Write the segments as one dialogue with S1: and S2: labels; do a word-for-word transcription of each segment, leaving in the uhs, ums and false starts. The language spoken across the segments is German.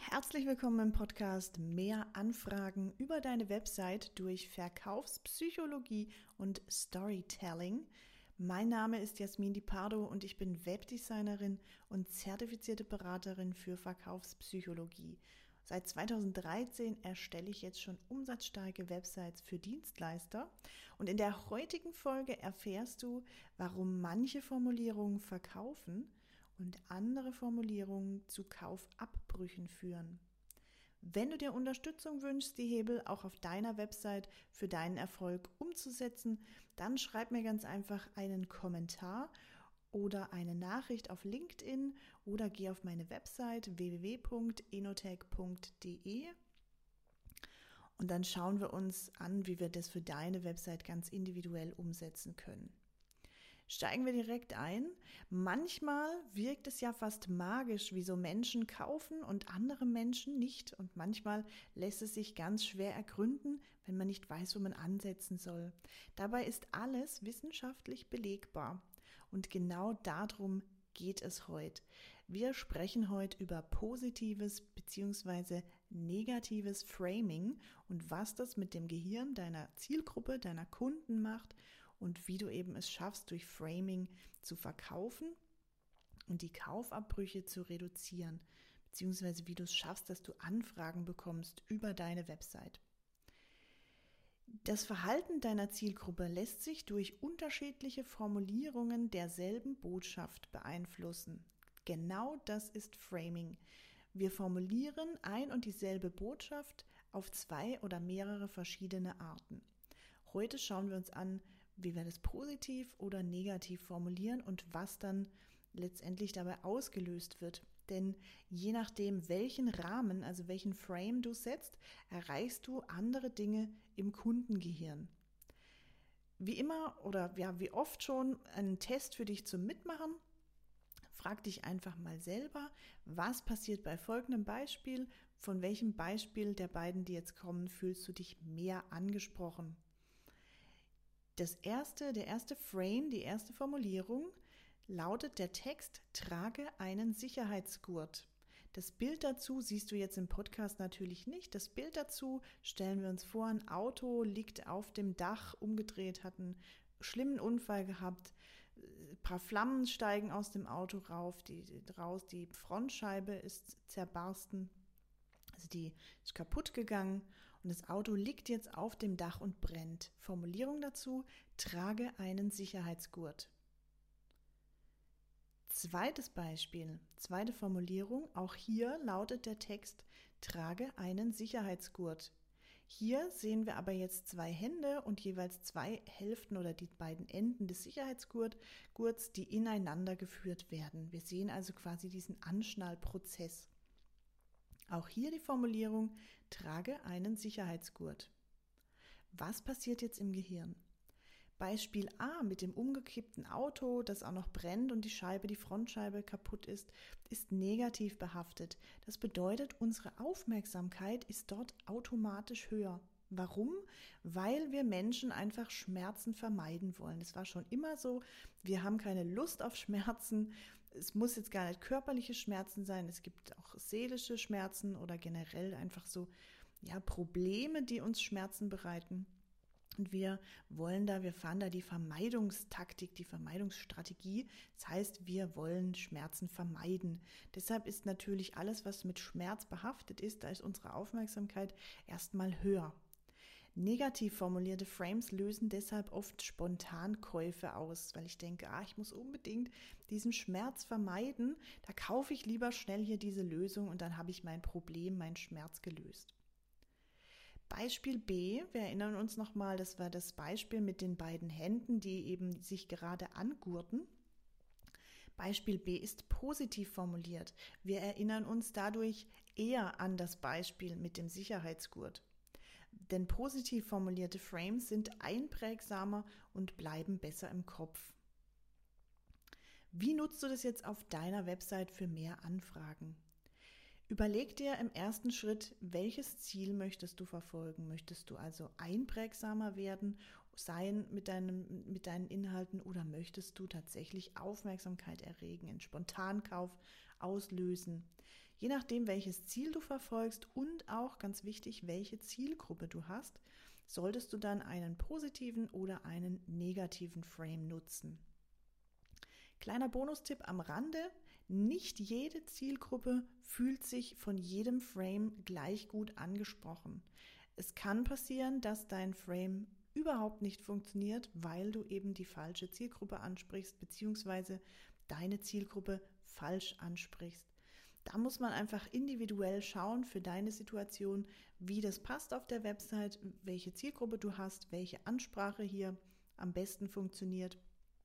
S1: Herzlich willkommen im Podcast Mehr Anfragen über deine Website durch Verkaufspsychologie und Storytelling. Mein Name ist Jasmin Di Pardo und ich bin Webdesignerin und zertifizierte Beraterin für Verkaufspsychologie. Seit zweitausenddreizehn erstelle ich jetzt schon umsatzstarke Websites für Dienstleister und in der heutigen Folge erfährst du, warum manche Formulierungen verkaufen und andere Formulierungen zu Kaufabbrüchen führen. Wenn du dir Unterstützung wünschst, die Hebel auch auf deiner Website für deinen Erfolg umzusetzen, dann schreib mir ganz einfach einen Kommentar oder eine Nachricht auf LinkedIn oder geh auf meine Website w w w punkt enotech punkt d e und dann schauen wir uns an, wie wir das für deine Website ganz individuell umsetzen können. Steigen wir direkt ein. Manchmal wirkt es ja fast magisch, wie so Menschen kaufen und andere Menschen nicht. Und manchmal lässt es sich ganz schwer ergründen, wenn man nicht weiß, wo man ansetzen soll. Dabei ist alles wissenschaftlich belegbar. Und genau darum geht es heute. Wir sprechen heute über positives bzw. negatives Framing und was das mit dem Gehirn deiner Zielgruppe, deiner Kunden macht und wie du eben es schaffst, durch Framing zu verkaufen und die Kaufabbrüche zu reduzieren, beziehungsweise wie du es schaffst, dass du Anfragen bekommst über deine Website. Das Verhalten deiner Zielgruppe lässt sich durch unterschiedliche Formulierungen derselben Botschaft beeinflussen. Genau das ist Framing. Wir formulieren ein und dieselbe Botschaft auf zwei oder mehrere verschiedene Arten. Heute schauen wir uns an, wie wir das positiv oder negativ formulieren und was dann letztendlich dabei ausgelöst wird. Denn je nachdem, welchen Rahmen, also welchen Frame du setzt, erreichst du andere Dinge im Kundengehirn. Wie immer oder ja, wie oft schon ein Test für dich zum Mitmachen. Frag dich einfach mal selber, was passiert bei folgendem Beispiel? Von welchem Beispiel der beiden, die jetzt kommen, fühlst du dich mehr angesprochen? Das erste, der erste Frame, die erste Formulierung lautet der Text: Trage einen Sicherheitsgurt. Das Bild dazu siehst du jetzt im Podcast natürlich nicht. Das Bild dazu stellen wir uns vor, ein Auto liegt auf dem Dach, umgedreht, hat einen schlimmen Unfall gehabt, ein paar Flammen steigen aus dem Auto rauf, die, raus, die Frontscheibe ist zerbarsten. Also die ist kaputt gegangen und das Auto liegt jetzt auf dem Dach und brennt. Formulierung dazu: Trage einen Sicherheitsgurt. Zweites Beispiel, zweite Formulierung, auch hier lautet der Text: Trage einen Sicherheitsgurt. Hier sehen wir aber jetzt zwei Hände und jeweils zwei Hälften oder die beiden Enden des Sicherheitsgurts, die ineinander geführt werden. Wir sehen also quasi diesen Anschnallprozess. Auch hier die Formulierung: Trage einen Sicherheitsgurt. Was passiert jetzt im Gehirn? Beispiel A mit dem umgekippten Auto, das auch noch brennt und die Scheibe, die Frontscheibe kaputt ist, ist negativ behaftet. Das bedeutet, unsere Aufmerksamkeit ist dort automatisch höher. Warum? Weil wir Menschen einfach Schmerzen vermeiden wollen. Das war schon immer so. Wir haben keine Lust auf Schmerzen. Es muss jetzt gar nicht körperliche Schmerzen sein. Es gibt auch seelische Schmerzen oder generell einfach so, ja, Probleme, die uns Schmerzen bereiten. Und wir wollen da, wir fahren da die Vermeidungstaktik, die Vermeidungsstrategie. Das heißt, wir wollen Schmerzen vermeiden. Deshalb ist natürlich alles, was mit Schmerz behaftet ist, da ist unsere Aufmerksamkeit erstmal höher. Negativ formulierte Frames lösen deshalb oft Spontankäufe aus, weil ich denke, ah, ich muss unbedingt diesen Schmerz vermeiden. Da kaufe ich lieber schnell hier diese Lösung und dann habe ich mein Problem, meinen Schmerz gelöst. Beispiel B, wir erinnern uns nochmal, das war das Beispiel mit den beiden Händen, die eben sich gerade angurten. Beispiel B ist positiv formuliert. Wir erinnern uns dadurch eher an das Beispiel mit dem Sicherheitsgurt. Denn positiv formulierte Frames sind einprägsamer und bleiben besser im Kopf. Wie nutzt du das jetzt auf deiner Website für mehr Anfragen? Überleg dir im ersten Schritt, welches Ziel möchtest du verfolgen? Möchtest du also einprägsamer werden, sein mit deinem, mit deinen Inhalten, oder möchtest du tatsächlich Aufmerksamkeit erregen, einen Spontankauf auslösen? Je nachdem, welches Ziel du verfolgst und auch ganz wichtig, welche Zielgruppe du hast, solltest du dann einen positiven oder einen negativen Frame nutzen. Kleiner Bonustipp am Rande: Nicht jede Zielgruppe fühlt sich von jedem Frame gleich gut angesprochen. Es kann passieren, dass dein Frame überhaupt nicht funktioniert, weil du eben die falsche Zielgruppe ansprichst, beziehungsweise deine Zielgruppe falsch ansprichst. Da muss man einfach individuell schauen für deine Situation, wie das passt auf der Website, welche Zielgruppe du hast, welche Ansprache hier am besten funktioniert.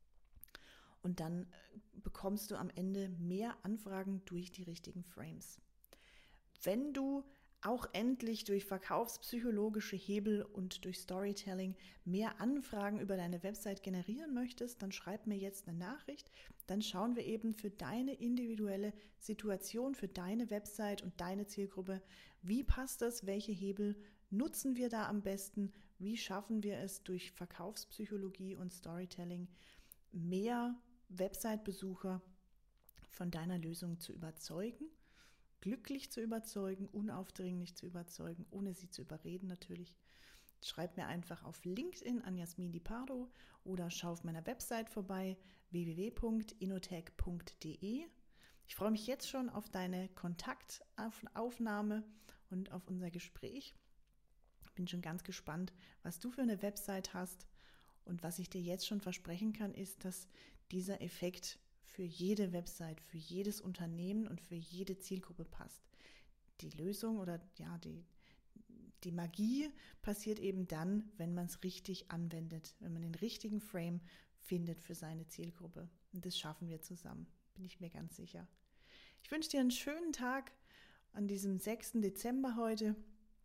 S1: Und dann bekommst du am Ende mehr Anfragen durch die richtigen Frames. Wenn du auch endlich durch verkaufspsychologische Hebel und durch Storytelling mehr Anfragen über deine Website generieren möchtest, dann schreib mir jetzt eine Nachricht. Dann schauen wir eben für deine individuelle Situation, für deine Website und deine Zielgruppe, wie passt das, welche Hebel nutzen wir da am besten, wie schaffen wir es durch Verkaufspsychologie und Storytelling mehr Website-Besucher von deiner Lösung zu überzeugen, glücklich zu überzeugen, unaufdringlich zu überzeugen, ohne sie zu überreden natürlich. Schreib mir einfach auf LinkedIn an Jasmin Di Pardo oder schau auf meiner Website vorbei, w w w punkt innotech punkt d e. Ich freue mich jetzt schon auf deine Kontaktaufnahme und auf unser Gespräch. Bin schon ganz gespannt, was du für eine Website hast. Und was ich dir jetzt schon versprechen kann, ist, dass dieser Effekt für jede Website, für jedes Unternehmen und für jede Zielgruppe passt. Die Lösung oder ja, die, die Magie passiert eben dann, wenn man es richtig anwendet, wenn man den richtigen Frame findet für seine Zielgruppe. Und das schaffen wir zusammen, bin ich mir ganz sicher. Ich wünsche dir einen schönen Tag an diesem sechsten Dezember heute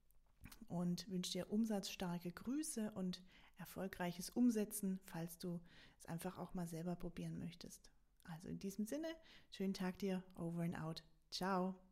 S1: und wünsche dir umsatzstarke Grüße und erfolgreiches Umsetzen, falls du es einfach auch mal selber probieren möchtest. Also in diesem Sinne, schönen Tag dir, over and out. Ciao.